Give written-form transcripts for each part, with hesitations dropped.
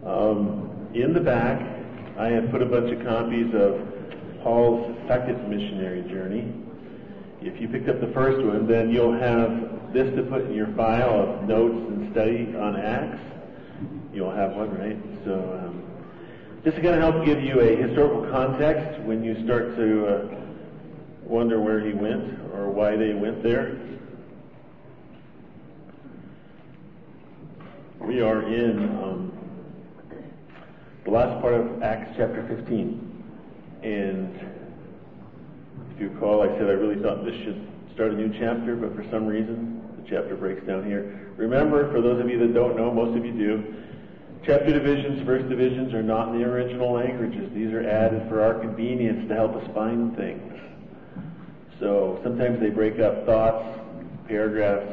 In the back, I have put a bunch of copies of Paul's second missionary journey. If you picked up the first one, then you'll have this to put in your file of notes and study on Acts. You'll have one, right? So this is going to help give you a historical context when you start to wonder where he went or why they went there. We are in the last part of Acts chapter 15. And if you recall, I said I really thought this should start a new chapter, but for some reason, the chapter breaks down here. Remember, for those of you that don't know, most of you do, chapter divisions, verse divisions are not in the original languages. These are added for our convenience to help us find things. So sometimes they break up thoughts, paragraphs,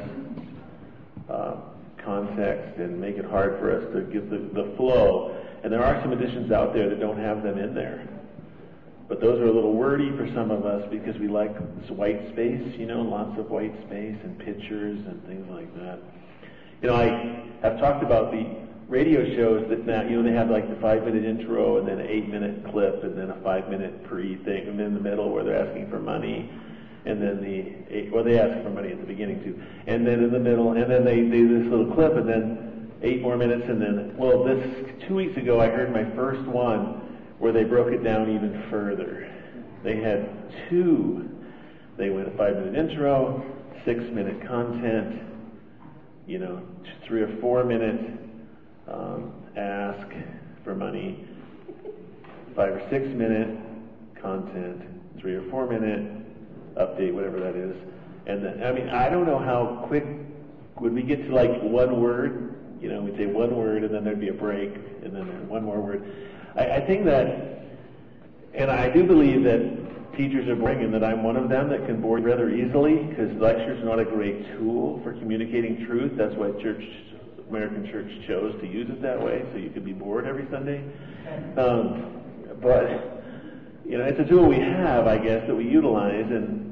context, and make it hard for us to get the flow. And there are some editions out there that don't have them in there. But those are a little wordy for some of us because we like this white space, lots of white space and pictures and things like that. I have talked about the radio shows that now, they have like the 5-minute intro and then an 8-minute clip and then a 5-minute pre-thing, and then in the middle where they're asking for money, and then they ask for money at the beginning too, and then in the middle, and then they do this little clip, and then 8 more minutes, and then, 2 weeks ago I heard my first one where they broke it down even further. They had 2. They went a 5-minute intro, 6-minute content, 3 or 4 minute ask for money, 5 or 6 minute content, 3 or 4 minute update, whatever that is. And then, I don't know how quick would we get to like one word. We'd say one word, and then there'd be a break, and then one more word. I think that, and I do believe that teachers are boring, and that I'm one of them that can bore you rather easily, because lecture's not a great tool for communicating truth. That's why American Church chose to use it that way, so you could be bored every Sunday. But it's a tool we have, I guess, that we utilize,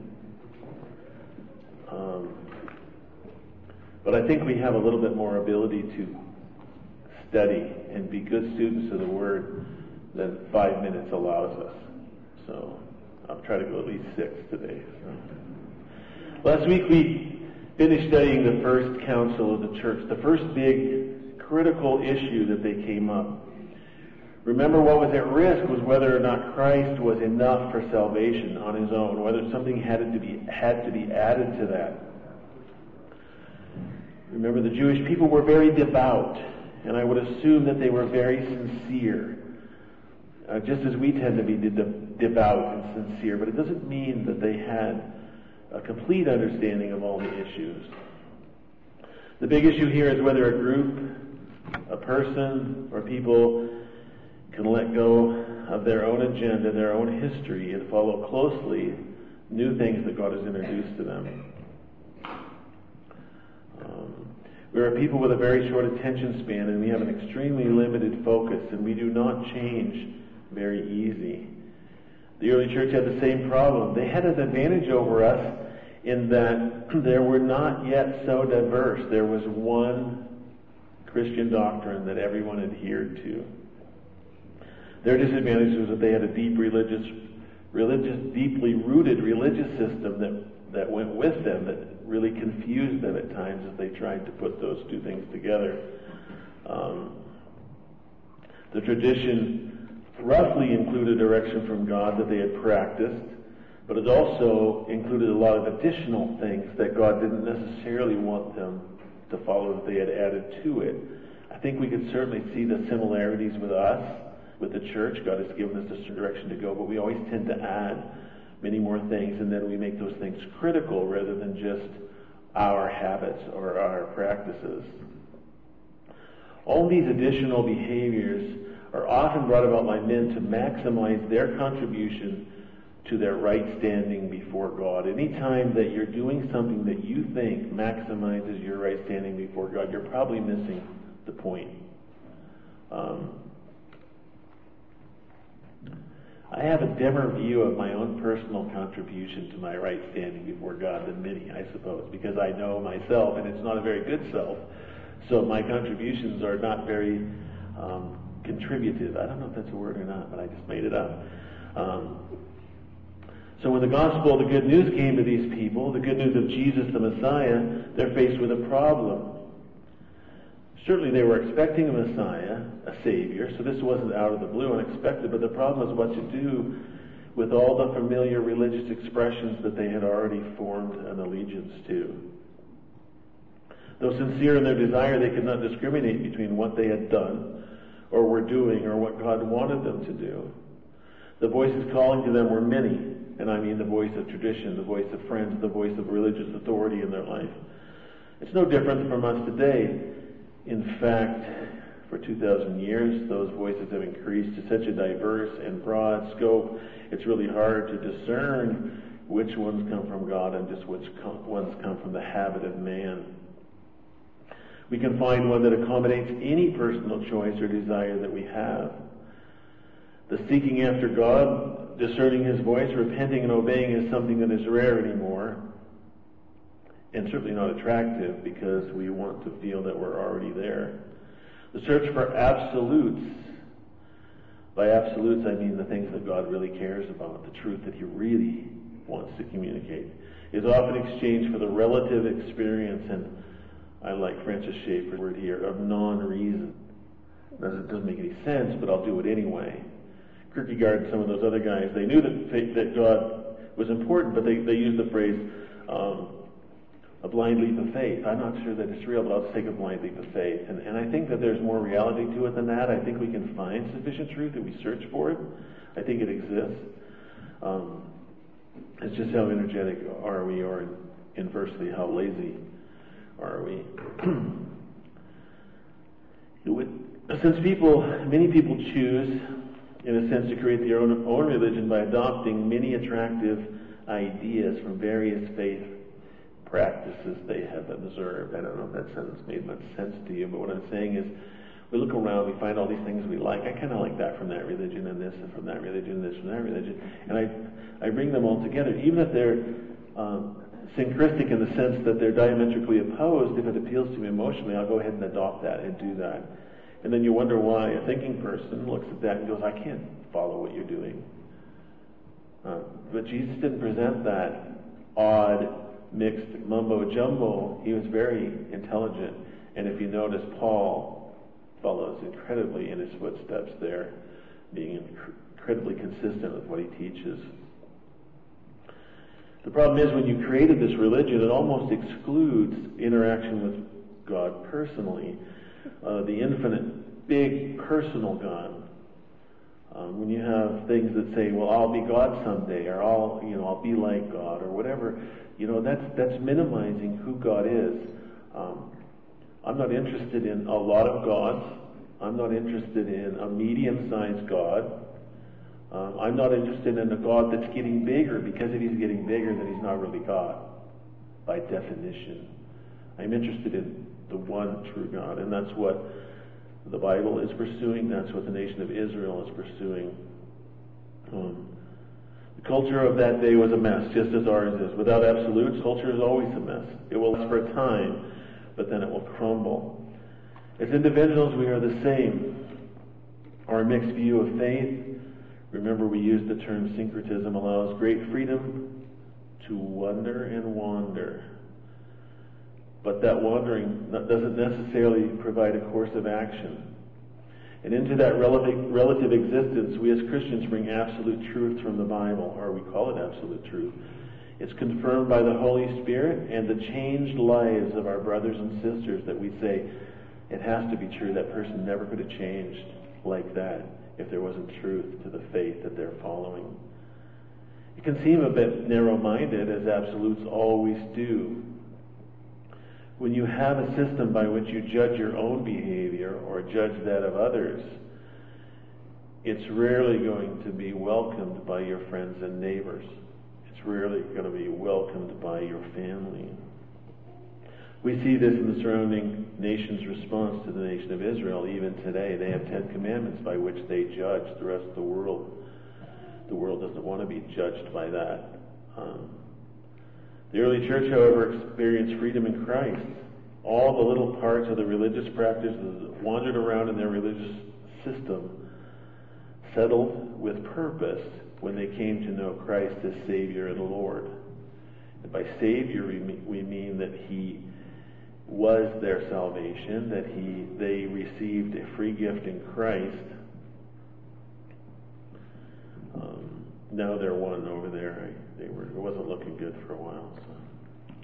but I think we have a little bit more ability to study and be good students of the Word than 5 minutes allows us. So I'll try to go at least 6 today. So. Last week we finished studying the first council of the church, the first big critical issue that they came up. Remember, what was at risk was whether or not Christ was enough for salvation on his own, whether something had to be added to that. Remember, the Jewish people were very devout, and I would assume that they were very sincere, just as we tend to be devout and sincere, but it doesn't mean that they had a complete understanding of all the issues. The big issue here is whether a group, a person, or people can let go of their own agenda, their own history, and follow closely new things that God has introduced to them. We are people with a very short attention span, and we have an extremely limited focus, and we do not change very easy. The early church had the same problem. They had an advantage over us in that there were not yet so diverse. There was one Christian doctrine that everyone adhered to. Their disadvantage was that they had a deeply rooted religious system that went with them, that really confused them at times as they tried to put those two things together. The tradition roughly included direction from God that they had practiced, but it also included a lot of additional things that God didn't necessarily want them to follow, that they had added to it. I think we could certainly see the similarities with us, with the church. God has given us this direction to go, but we always tend to add many more things, and then we make those things critical rather than just our habits or our practices. All these additional behaviors are often brought about by men to maximize their contribution to their right standing before God. Anytime that you're doing something that you think maximizes your right standing before God, you're probably missing the point. I have a dimmer view of my own personal contribution to my right standing before God than many, I suppose, because I know myself, and it's not a very good self. So my contributions are not very contributive. I don't know if that's a word or not, but I just made it up. So when the gospel, the good news came to these people, the good news of Jesus the Messiah, they're faced with a problem. Certainly they were expecting a Messiah, a Savior, so this wasn't out of the blue, unexpected, but the problem is what to do with all the familiar religious expressions that they had already formed an allegiance to. Though sincere in their desire, they could not discriminate between what they had done or were doing or what God wanted them to do. The voices calling to them were many, and I mean the voice of tradition, the voice of friends, the voice of religious authority in their life. It's no different from us today. In fact, for 2,000 years, those voices have increased to such a diverse and broad scope, it's really hard to discern which ones come from God and just which ones come from the habit of man. We can find one that accommodates any personal choice or desire that we have. The seeking after God, discerning His voice, repenting and obeying is something that is rare anymore, and certainly not attractive because we want to feel that we're already there. The search for absolutes, by absolutes I mean the things that God really cares about, the truth that He really wants to communicate, is often exchanged for the relative experience, and I like Francis Schaeffer's word here, of non-reason. It doesn't make any sense, but I'll do it anyway. Kierkegaard and some of those other guys, they knew that God was important, but they used the phrase, a blind leap of faith. I'm not sure that it's real, but I'll just take a blind leap of faith. And I think that there's more reality to it than that. I think we can find sufficient truth if we search for it. I think it exists. It's just how energetic are we, or inversely, how lazy are we? Since many people choose, in a sense, to create their own religion by adopting many attractive ideas from various faith practices they have observed. I don't know if that sentence made much sense to you, but what I'm saying is, we look around, we find all these things we like. I kind of like that from that religion, and this and from that religion, and this from that religion, and I bring them all together, even if they're syncretic in the sense that they're diametrically opposed. If it appeals to me emotionally, I'll go ahead and adopt that and do that. And then you wonder why a thinking person looks at that and goes, I can't follow what you're doing. But Jesus didn't present that odd, mixed mumbo-jumbo. He was very intelligent. And if you notice, Paul follows incredibly in his footsteps there, being incredibly consistent with what he teaches. The problem is, when you created this religion, it almost excludes interaction with God personally, the infinite, big, personal God. When you have things that say, well, I'll be God someday, or I'll be like God, or whatever, that's minimizing who God is. I'm not interested in a lot of gods. I'm not interested in a medium-sized God. I'm not interested in a God that's getting bigger, because if he's getting bigger, then he's not really God, by definition. I'm interested in the one true God, and that's what the Bible is pursuing. That's what the nation of Israel is pursuing. The culture of that day was a mess, just as ours is. Without absolutes, culture is always a mess. It will last for a time, but then it will crumble. As individuals, we are the same. Our mixed view of faith, remember we used the term syncretism, allows great freedom to wonder and wander. But that wandering doesn't necessarily provide a course of action. And into that relative existence, we as Christians bring absolute truth from the Bible, or we call it absolute truth. It's confirmed by the Holy Spirit and the changed lives of our brothers and sisters that we say, it has to be true. That person never could have changed like that if there wasn't truth to the faith that they're following. It can seem a bit narrow-minded, as absolutes always do. When you have a system by which you judge your own behavior or judge that of others, it's rarely going to be welcomed by your friends and neighbors. It's rarely going to be welcomed by your family. We see this in the surrounding nation's response to the nation of Israel. Even today, they have 10 commandments by which they judge the rest of the world. The world doesn't want to be judged by that. The early church, however, experienced freedom in Christ. All the little parts of the religious practices that wandered around in their religious system settled with purpose when they came to know Christ as Savior and Lord. And by Savior, we mean that He was their salvation, that they received a free gift in Christ. Now they're one over there. It wasn't looking good for a while. So.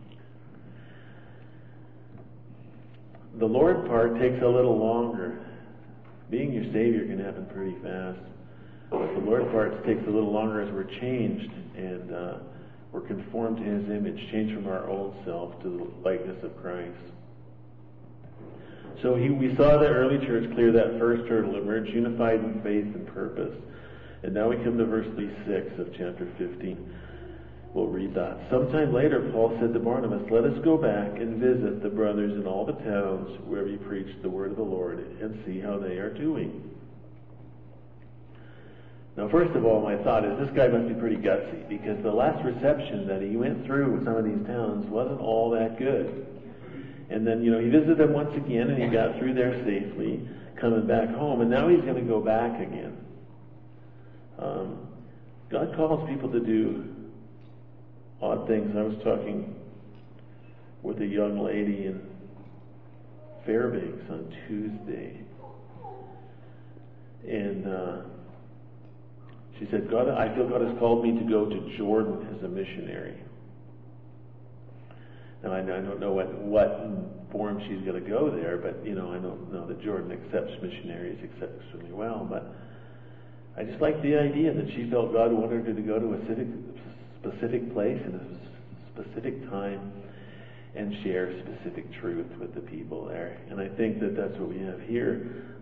The Lord part takes a little longer. Being your Savior can happen pretty fast. But the Lord part takes a little longer as we're changed and we're conformed to His image, changed from our old self to the likeness of Christ. So we saw the early church clear that first hurdle, emerge unified in faith and purpose. And now we come to verse 36 of chapter 15. We'll read that. Sometime later, Paul said to Barnabas, "Let us go back and visit the brothers in all the towns where we preach the word of the Lord and see how they are doing." Now, first of all, my thought is this guy must be pretty gutsy, because the last reception that he went through with some of these towns wasn't all that good. And then, he visited them once again, and he got through there safely, coming back home, and now he's going to go back again. God calls people to do odd things. I was talking with a young lady in Fairbanks on Tuesday, and she said, I feel God has called me to go to Jordan as a missionary. Now, I don't know what form she's going to go there, but, I don't know that Jordan accepts missionaries extremely well, but I just like the idea that she felt God wanted her to go to a specific place in a specific time and share specific truth with the people there. And I think that that's what we have here.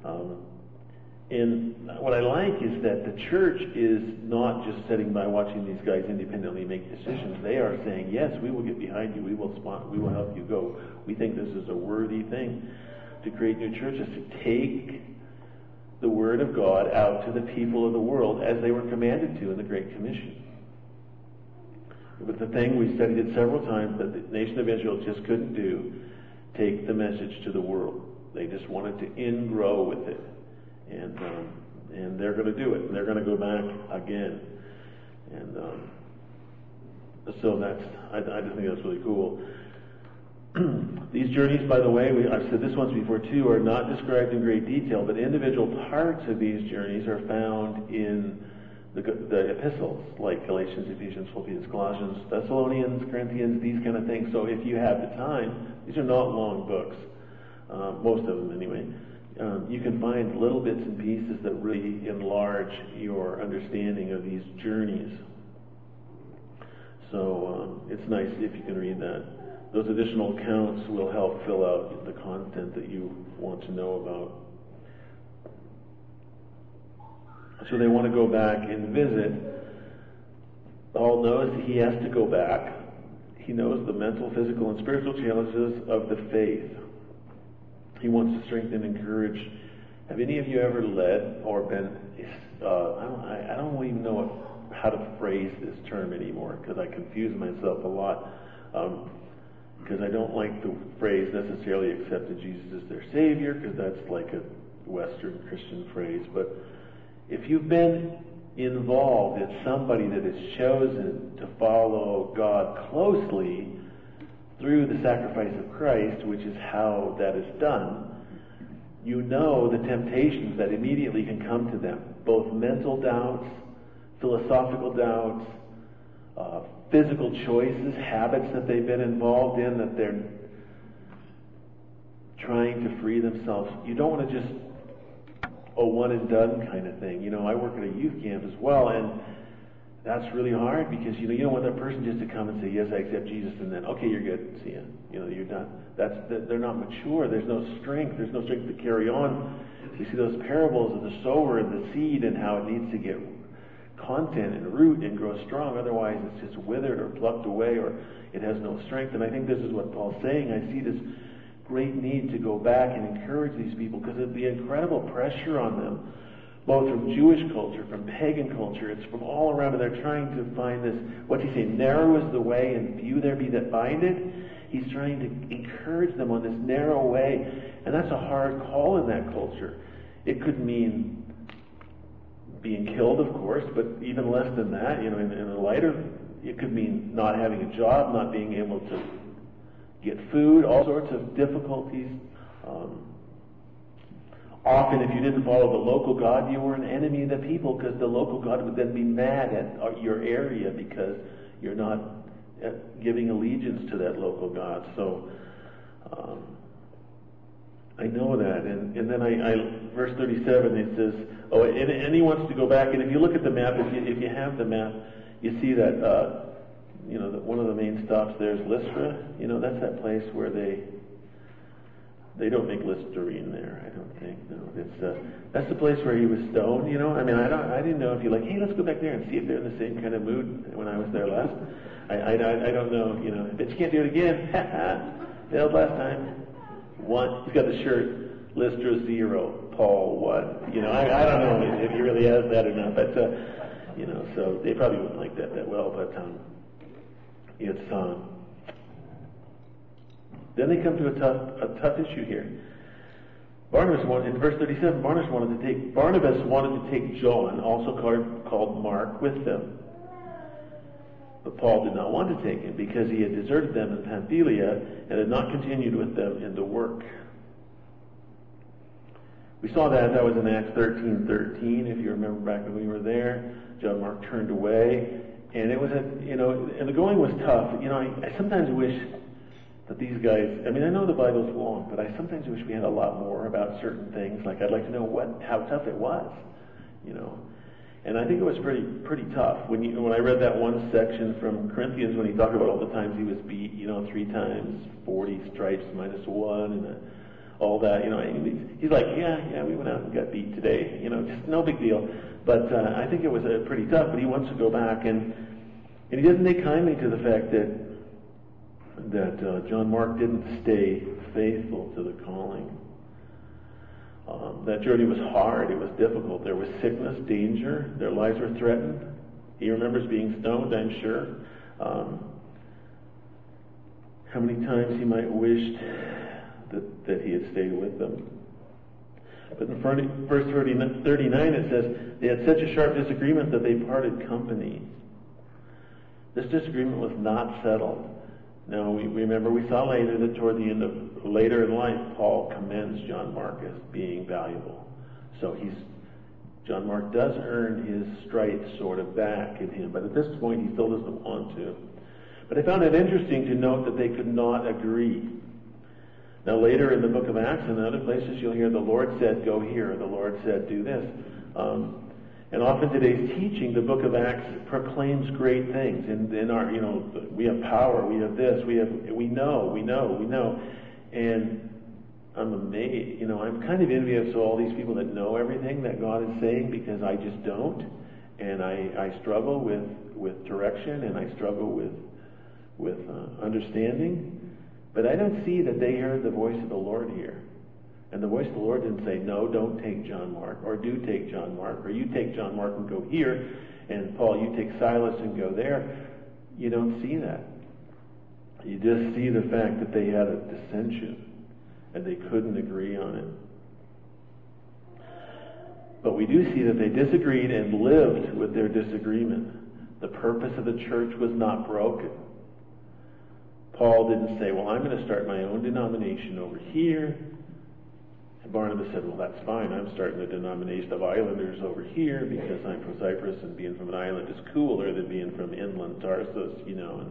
And what I like is that the church is not just sitting by watching these guys independently make decisions. They are saying, yes, we will get behind you. We will help you go. We think this is a worthy thing to create new churches, to take the Word of God out to the people of the world as they were commanded to in the Great Commission. It was the thing, we studied it several times, that the nation of Israel just couldn't do, take the message to the world. They just wanted to ingrow with it. And they're going to do it. And they're going to go back again. And so I just think that's really cool. These journeys, by the way, I've said this once before too, are not described in great detail, but individual parts of these journeys are found in the epistles, like Galatians, Ephesians, Philippians, Colossians, Thessalonians, Corinthians, these kind of things. So if you have the time, these are not long books, most of them anyway. You can find little bits and pieces that really enlarge your understanding of these journeys. So it's nice if you can read that. Those additional accounts will help fill out the content that you want to know about. So they want to go back and visit. Paul knows he has to go back. He knows the mental, physical, and spiritual challenges of the faith. He wants to strengthen and encourage. Have any of you ever led or been, I don't even know how to phrase this term anymore, because I confuse myself a lot, because I don't like the phrase necessarily accepted Jesus as their Savior, because that's like a Western Christian phrase. But if you've been involved in somebody that has chosen to follow God closely through the sacrifice of Christ, which is how that is done, you know the temptations that immediately can come to them, both mental doubts, philosophical doubts, physical choices, habits that they've been involved in that they're trying to free themselves. You don't want to just one and done kind of thing. I work at a youth camp as well, and that's really hard because you don't want that person just to come and say, yes, I accept Jesus, and then, okay, you're good, see ya. You're done. They're not mature. There's no strength. There's no strength to carry on. You see those parables of the sower and the seed and how it needs to get content and root and grow strong. Otherwise, it's just withered or plucked away, or it has no strength. And I think this is what Paul's saying. I see this great need to go back and encourage these people, because it'd be incredible pressure on them, both from Jewish culture, from pagan culture. It's from all around, and they're trying to find this, what's he saying, narrow is the way and few there be that find it. He's trying to encourage them on this narrow way, and that's a hard call in that culture. It could mean being killed, of course, but even less than that, in a lighter, it could mean not having a job, not being able to get food, all sorts of difficulties. Often, if you didn't follow the local god, you were an enemy of the people, because the local god would then be mad at your area because you're not giving allegiance to that local god. So, I know that. And then verse 37, it says, and he wants to go back, and if you look at the map, if you have the map, you see that, that one of the main stops there is Lystra. That's that place where they don't make Listerine there, I don't think. No, that's the place where he was stoned. I didn't know if you're like, hey, let's go back there and see if they're in the same kind of mood when I was there last. I don't know. But you can't do it again. Failed last time. 1. He's got the shirt. Lystra 0. Paul 1. I don't know if he really has that or not. But so they probably wouldn't like that well. But it's then they come to a tough issue here. In verse 37, Barnabas wanted to take John, also called Mark, with them. But Paul did not want to take him because he had deserted them in Pamphylia and had not continued with them in the work. We saw that was in Acts 13:13. If you remember back when we were there, John Mark turned away, and it was and the going was tough. I sometimes wish that these guys, I know the Bible's long, but I sometimes wish we had a lot more about certain things. Like, I'd like to know how tough it was, And I think it was pretty tough. When I read that one section from Corinthians, when he talked about all the times he was beat, 3 times, 40 stripes minus 1, and all that, he's like, yeah, we went out and got beat today, just no big deal. But I think it was pretty tough. But he wants to go back, and he doesn't take kindly to the fact that John Mark didn't stay faithful to the calling. That journey was hard. It was difficult. There was sickness, danger. Their lives were threatened. He remembers being stoned, I'm sure. How many times he might wished that he had stayed with them. But in verse 39 it says, they had such a sharp disagreement that they parted company. This disagreement was not settled. Now, we saw later that toward the end of later in life, Paul commends John Mark as being valuable. So John Mark does earn his stripes sort of back in him, but at this point he still doesn't want to. But I found it interesting to note that they could not agree. Now, later in the book of Acts and other places, you'll hear the Lord said, go here, the Lord said, do this. And often today's teaching, the book of Acts proclaims great things. And in our, we have power, we have this, we know. And I'm amazed, I'm kind of envious of all these people that know everything that God is saying, because I just don't. And I struggle with direction, and I struggle with understanding. But I don't see that they heard the voice of the Lord here. And the voice of the Lord didn't say, no, don't take John Mark, or do take John Mark, or you take John Mark and go here, and Paul, you take Silas and go there. You don't see that. You just see the fact that they had a dissension, and they couldn't agree on it. But we do see that they disagreed and lived with their disagreement. The purpose of the church was not broken. Paul didn't say, well, I'm going to start my own denomination over here. And Barnabas said, well, that's fine. I'm starting a denomination of islanders over here because I'm from Cyprus, and being from an island is cooler than being from inland Tarsus, And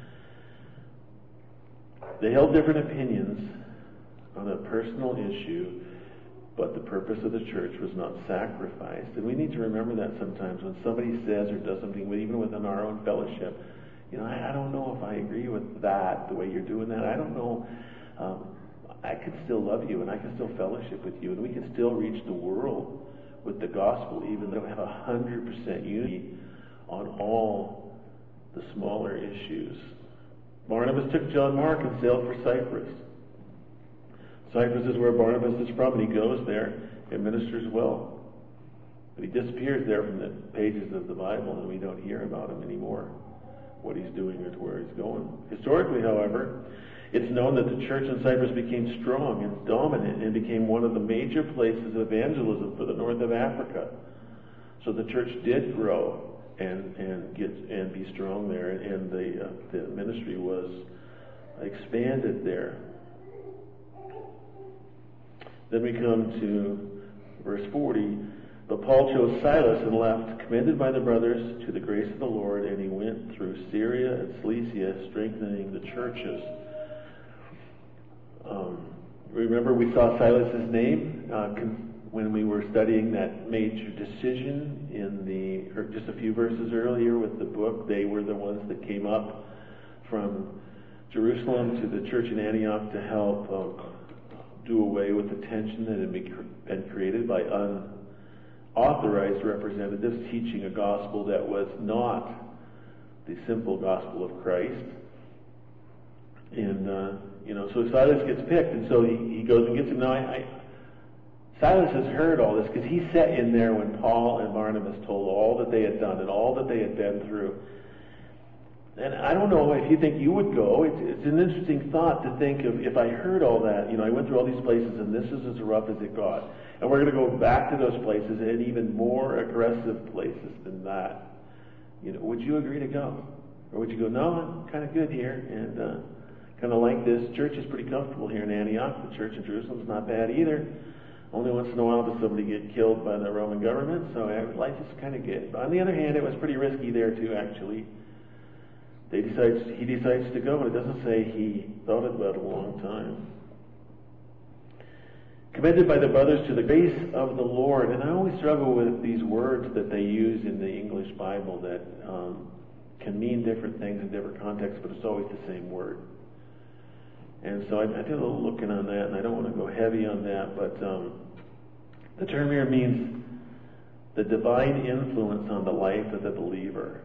they held different opinions on a personal issue, but the purpose of the church was not sacrificed. And we need to remember that sometimes when somebody says or does something, even within our own fellowship, I don't know if I agree with that, the way you're doing that. I don't know. I can still love you, and I can still fellowship with you, and we can still reach the world with the gospel, even though we have 100% unity on all the smaller issues. Barnabas took John Mark and sailed for Cyprus. Cyprus is where Barnabas is from, and he goes there and ministers well. But he disappears there from the pages of the Bible, and we don't hear about him anymore, what he's doing or where he's going. Historically, however, It's known that the church in Cyprus became strong and dominant and became one of the major places of evangelism for the north of Africa. So the church did grow and be strong there, and the ministry was expanded there. Then we come to verse 40. But Paul chose Silas and left, commended by the brothers to the grace of the Lord, and he went through Syria and Cilicia, strengthening the churches. Remember, we saw Silas's name when we were studying that major decision or just a few verses earlier with the book. They were the ones that came up from Jerusalem to the church in Antioch to help do away with the tension that had been created by unauthorized representatives teaching a gospel that was not the simple gospel of Christ. And, so Silas gets picked, and so he goes and gets him. Now, Silas has heard all this because he sat in there when Paul and Barnabas told all that they had done and all that they had been through. And I don't know if you think you would go. It's an interesting thought to think of, if I heard all that, I went through all these places and this is as rough as it got. And we're going to go back to those places and even more aggressive places than that. Would you agree to go? Or would you go, no, I'm kind of good here and kind of like this. Church is pretty comfortable here in Antioch. The church in Jerusalem is not bad either. Only once in a while does somebody get killed by the Roman government, so life is kind of good. But on the other hand, it was pretty risky there too, actually. He decides to go, and it doesn't say he thought about it a long time. Commended by the brothers to the grace of the Lord. And I always struggle with these words that they use in the English Bible that can mean different things in different contexts, but it's always the same word. And so I did a little looking on that, and I don't want to go heavy on that, but the term here means the divine influence on the life of the believer.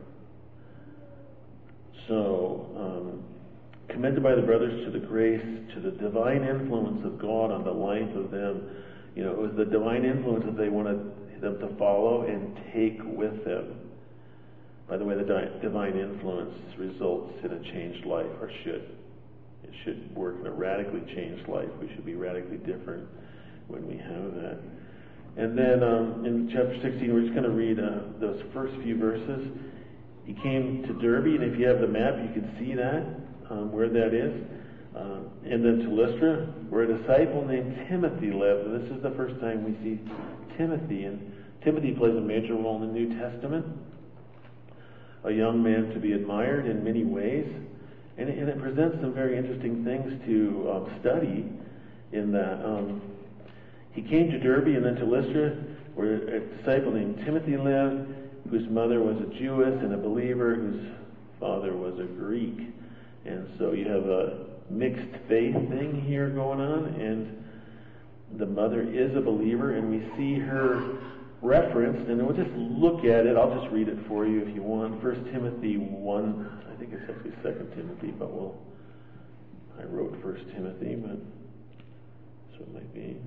So, commended by the brothers to the grace, to the divine influence of God on the life of them. It was the divine influence that they wanted them to follow and take with them. By the way, the divine influence results in a changed life, or should. It should work in a radically changed life. We should be radically different when we have that. And then in chapter 16, we're just going to read those first few verses. He came to Derbe, and if you have the map, you can see that, where that is. And then to Lystra, where a disciple named Timothy lived. And this is the first time we see Timothy. And Timothy plays a major role in the New Testament. A young man to be admired in many ways. And it presents some very interesting things to study in that. He came to Derbe and then to Lystra, where a disciple named Timothy lived, whose mother was a Jewess and a believer, whose father was a Greek. And so you have a mixed faith thing here going on, and the mother is a believer, and we see her referenced, and we'll just look at it. I'll just read it for you if you want. 1 Timothy 1, I think it's actually 2 Timothy, but I wrote 1 Timothy, but so it might be.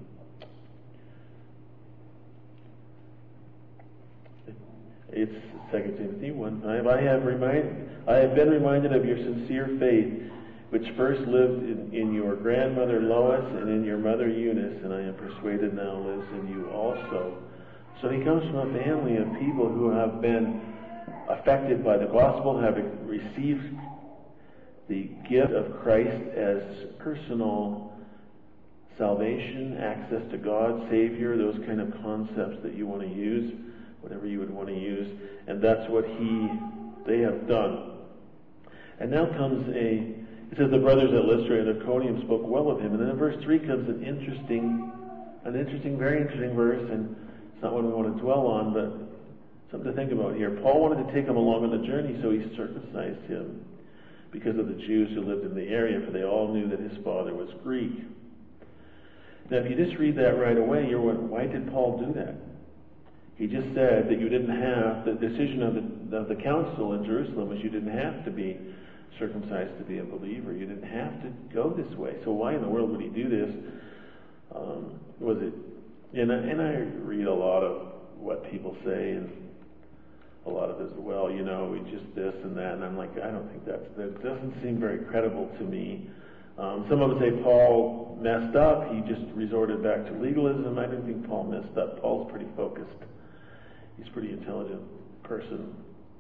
It's 2 Timothy 1:5. I have been reminded of your sincere faith, which first lived in your grandmother Lois and in your mother Eunice, and I am persuaded now lives in you also. So he comes from a family of people who have been affected by the gospel, having received the gift of Christ as personal salvation, access to God, Savior, those kind of concepts that you want to use, whatever you would want to use, and that's what they have done. And now comes it says the brothers at Lystra and Iconium spoke well of him, and then in verse 3 comes an interesting, very interesting verse, and it's not one we want to dwell on, but something to think about here. Paul wanted to take him along on the journey, so he circumcised him because of the Jews who lived in the area, for they all knew that his father was Greek. Now, if you just read that right away, you're wondering, why did Paul do that? He just said that you didn't have, the decision of the council in Jerusalem was you didn't have to be circumcised to be a believer. You didn't have to go this way. So why in the world would he do this? Was it, and I read a lot of what people say, and a lot of this, well, we just this and that, and I'm like, I don't think that doesn't seem very credible to me. Some of us say Paul messed up. He just resorted back to legalism. I don't think Paul messed up. Paul's pretty focused. He's a pretty intelligent person.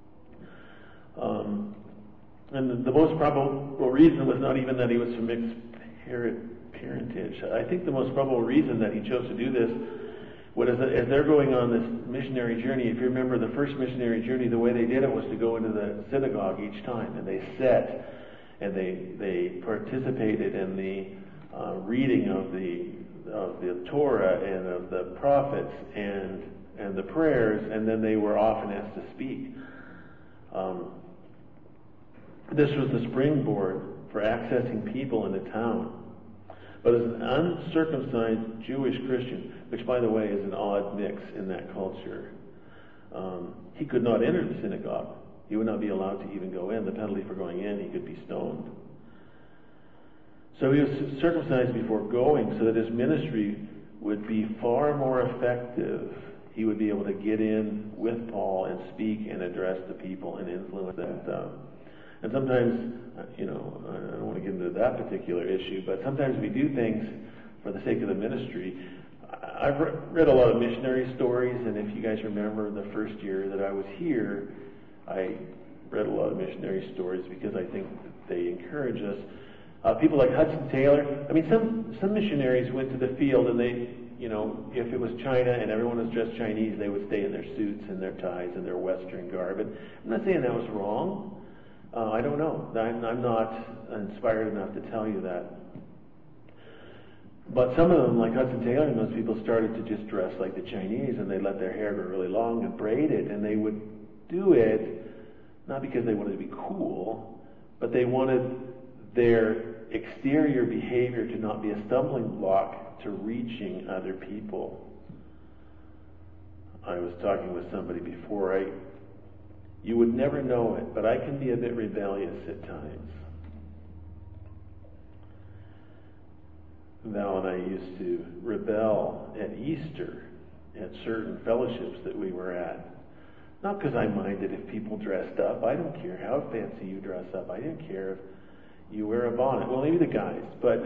And the most probable reason was not even that he was from mixed parentage. I think the most probable reason that he chose to do this was as they're going on this missionary journey. If you remember the first missionary journey, the way they did it was to go into the synagogue each time, and they sat and they participated in the reading of the Torah and of the prophets and the prayers, and then they were often asked to speak. This was the springboard for accessing people in the town. But as an uncircumcised Jewish Christian, which by the way is an odd mix in that culture, he could not enter the synagogue. He would not be allowed to even go in. The penalty for going in, he could be stoned. So he was circumcised before going so that his ministry would be far more effective. He would be able to get in with Paul and speak and address the people and influence them. And sometimes, I don't want to get into that particular issue, but sometimes we do things for the sake of the ministry. I've read a lot of missionary stories, and if you guys remember the first year that I was here, I read a lot of missionary stories because I think that they encourage us. People like Hudson Taylor, some missionaries went to the field and they, if it was China and everyone was dressed Chinese, they would stay in their suits and their ties and their Western garb. And I'm not saying that was wrong. I don't know. I'm not inspired enough to tell you that. But some of them, like Hudson Taylor and those people, started to just dress like the Chinese, and they let their hair grow really long and braid it, and they would do it not because they wanted to be cool, but they wanted their exterior behavior to not be a stumbling block to reaching other people. I was talking with somebody before. You would never know it, but I can be a bit rebellious at times. Val and I used to rebel at Easter at certain fellowships that we were at. Not because I minded if people dressed up. I don't care how fancy you dress up. I didn't care if you wear a bonnet. Well, maybe the guys, but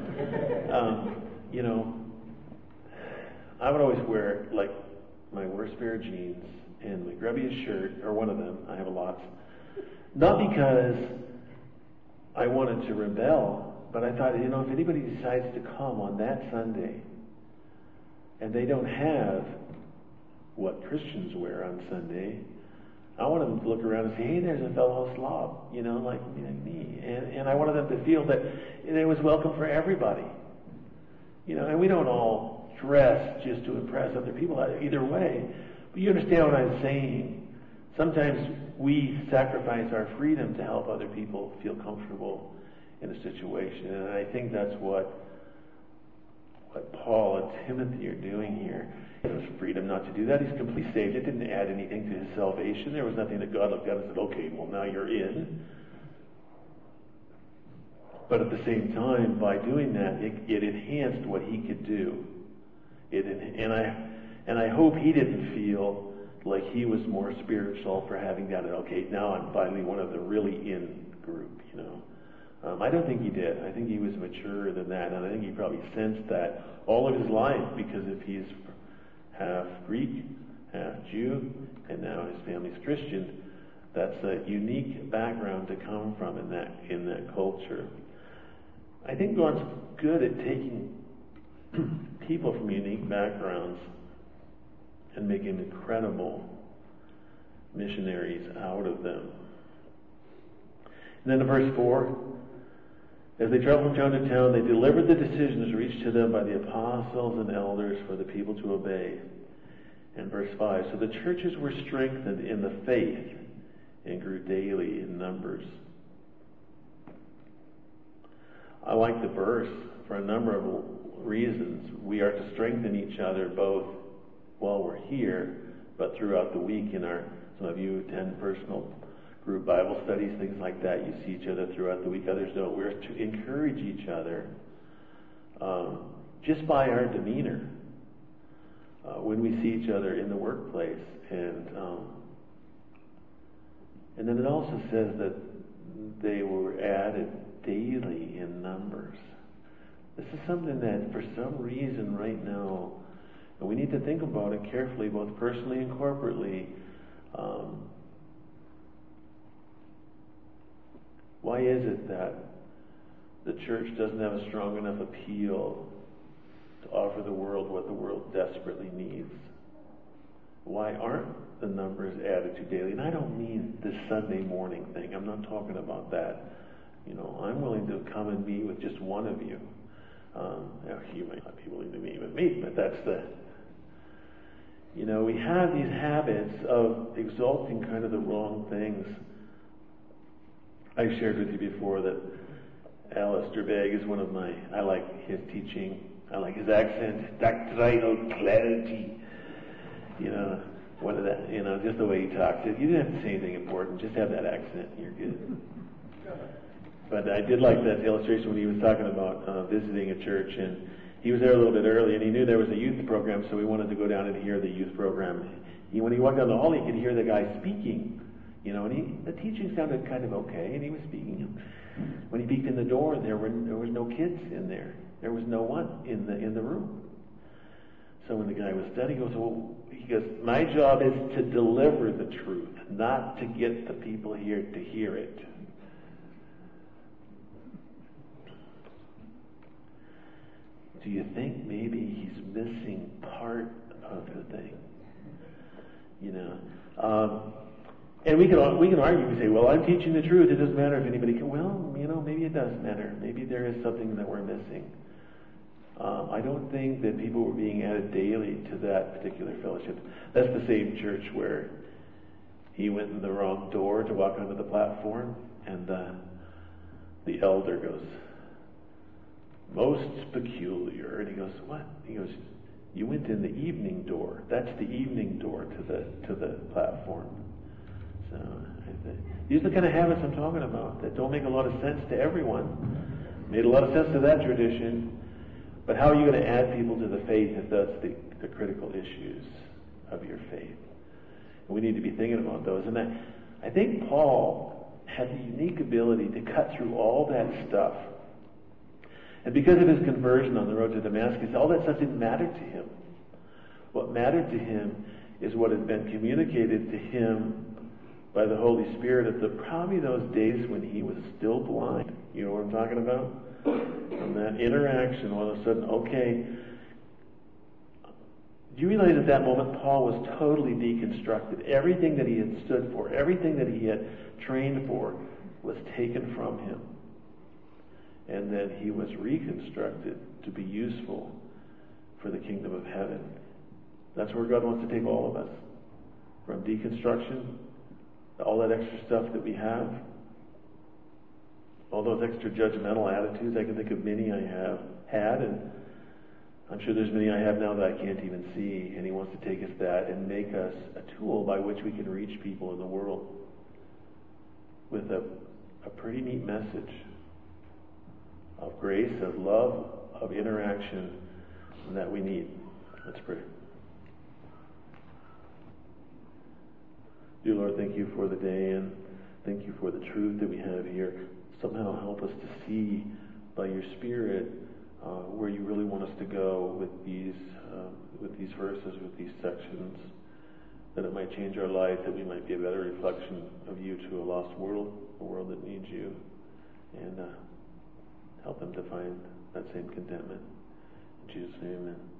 I would always wear like my worst pair of jeans and my grubbiest shirt, or one of them. I have lots. Not because I wanted to rebel, but I thought, if anybody decides to come on that Sunday and they don't have what Christians wear on Sunday, I wanted them to look around and say, hey, there's a fellow slob, like me. And I wanted them to feel that it was welcome for everybody. And we don't all dress just to impress other people either way. But you understand what I'm saying. Sometimes we sacrifice our freedom to help other people feel comfortable in a situation. And I think that's what Paul and Timothy are doing here. He has freedom not to do that. He's completely saved. It didn't add anything to his salvation. There was nothing that God looked at and said, okay, well, now you're in. But at the same time, by doing that, it enhanced what he could do. And I hope he didn't feel like he was more spiritual for having done it. Okay, now I'm finally one of the really in group, I don't think he did. I think he was maturer than that, and I think he probably sensed that all of his life, because if he's half Greek, half Jew, and now his family's Christian, that's a unique background to come from in that culture. I think God's good at taking people from unique backgrounds and making incredible missionaries out of them. And then in verse 4, as they traveled from town to town, they delivered the decisions reached to them by the apostles and elders for the people to obey. And verse 5, so the churches were strengthened in the faith and grew daily in numbers. I like the verse for a number of reasons. We are to strengthen each other both while we're here, but throughout the week some of you attend personal group Bible studies, things like that. You see each other throughout the week. Others don't. We're to encourage each other just by our demeanor when we see each other in the workplace. And then it also says that they were added daily in numbers. This is something that for some reason right now, and we need to think about it carefully, both personally and corporately. Why is it that the church doesn't have a strong enough appeal to offer the world what the world desperately needs? Why aren't the numbers added to daily? And I don't mean this Sunday morning thing. I'm not talking about that. I'm willing to come and meet with just one of you. You might not be willing to meet with me, but that's we have these habits of exalting kind of the wrong things. I've shared with you before that Alistair Begg is one of I like his teaching, I like his accent, doctrinal clarity. One of that, just the way he talks. You didn't have to say anything important, just have that accent, and you're good. But I did like that illustration when he was talking about visiting a church, and he was there a little bit early, and he knew there was a youth program, so he wanted to go down and hear the youth program. When he walked down the hall, he could hear the guy speaking, and the teaching sounded kind of okay, and he was speaking. When he peeked in the door, there was no kids in there. There was no one in the room. So when the guy was studying, he goes, my job is to deliver the truth, not to get the people here to hear it. Do you think maybe he's missing part of the thing? And we can argue and say, well, I'm teaching the truth. It doesn't matter if anybody can. Well, maybe it does matter. Maybe there is something that we're missing. I don't think that people were being added daily to that particular fellowship. That's the same church where he went in the wrong door to walk onto the platform, and the elder goes, most peculiar. And he goes, what? He goes, you went in the evening door. That's the evening door to the platform. So these are the kind of habits I'm talking about that don't make a lot of sense to everyone. Made a lot of sense to that tradition. But how are you going to add people to the faith if that's the critical issues of your faith? And we need to be thinking about those. And I think Paul had the unique ability to cut through all that stuff. And because of his conversion on the road to Damascus, all that stuff didn't matter to him. What mattered to him is what had been communicated to him by the Holy Spirit at probably those days when he was still blind. You know what I'm talking about? From that interaction, all of a sudden, okay. Do you realize at that moment Paul was totally deconstructed? Everything that he had stood for, everything that he had trained for was taken from him. And then he was reconstructed to be useful for the kingdom of heaven. That's where God wants to take all of us. From deconstruction, all that extra stuff that we have, all those extra judgmental attitudes. I can think of many I have had, and I'm sure there's many I have now that I can't even see. And he wants to take us that and make us a tool by which we can reach people in the world with a pretty neat message of grace, of love, of interaction that we need. Let's pray. Dear Lord, thank you for the day, and thank you for the truth that we have here. Somehow help us to see by your Spirit where you really want us to go with these verses, with these sections, that it might change our life, that we might be a better reflection of you to a lost world, a world that needs you, and help them to find that same contentment. In Jesus' name, amen.